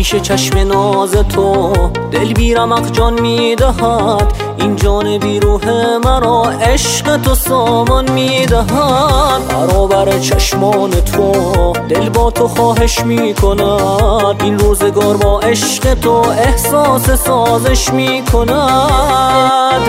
پیش چشم ناز تو دل بی رمق جان میدهد، این جان بی روح مرا عشق تو سامان میدهد. برابر چشمان تو دل با تو خواهش میکند، این روزگار با عشق تو احساس سازش میکند.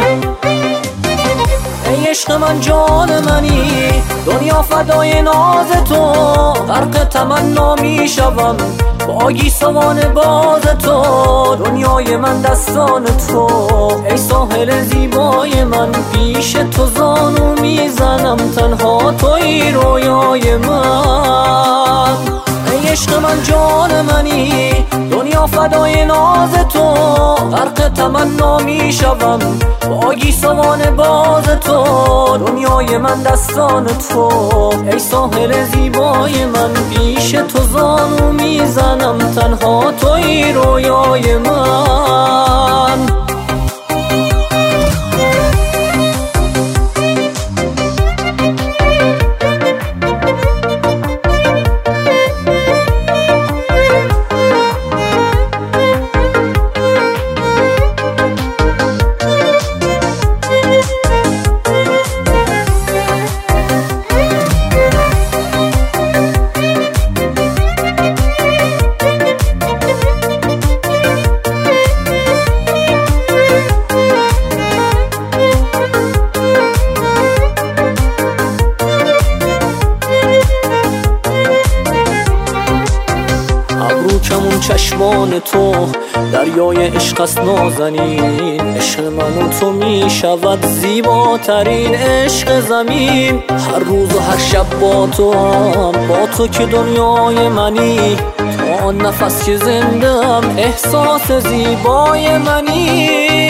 ای عشق من جان منی، دنیا فدای ناز تو، غرق تمنا میشوم با گیسوان باز تو. دنیای من دستان تو، ای ساحل زیبای من، پیش تو زانو میزنم، تنها توی رویای من. ای عشق من جان منی، دنیا فدای ناز تو، غرق تمنا میشوم با گیسوان باز تو. دنیای من دستان تو، ای ساحل زیبای من، پیش تو زانو میزنم، تنها توی رویای من. ابروکمون چشمان تو دریای عشق است نازنین، عشق من و تو می شود زیباترین عشق زمین. هر روز و هر شب با تو هم، با تو که دنیای منی، تا آن نفس که زنده ام احساس زیبای منی.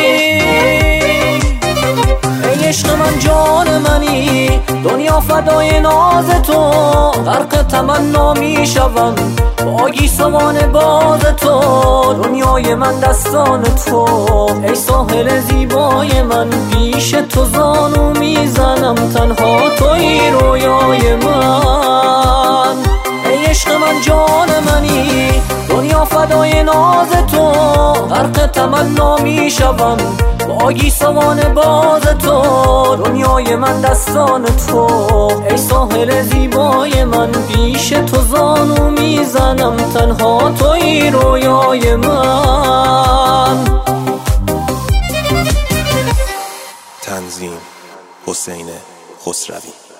ای عشق من جان منی، دنیا فدای ناز تو، غرق تمنا میشوم با گیسوان باز تو. دنیای من دستان تو، ای ساحل زیبای من، پیش تو زانو میزنم، تنها توی رویای من. ای عشق من جان منی، دنیا فدای ناز تو، غرق تمنا میشوم با گیسوان باز تو. دنیای من دستان تو، ای ساحل زیبای من، پیش تو زانو میزنم، تنها توی رویای من. تنظیم حسین خسروی.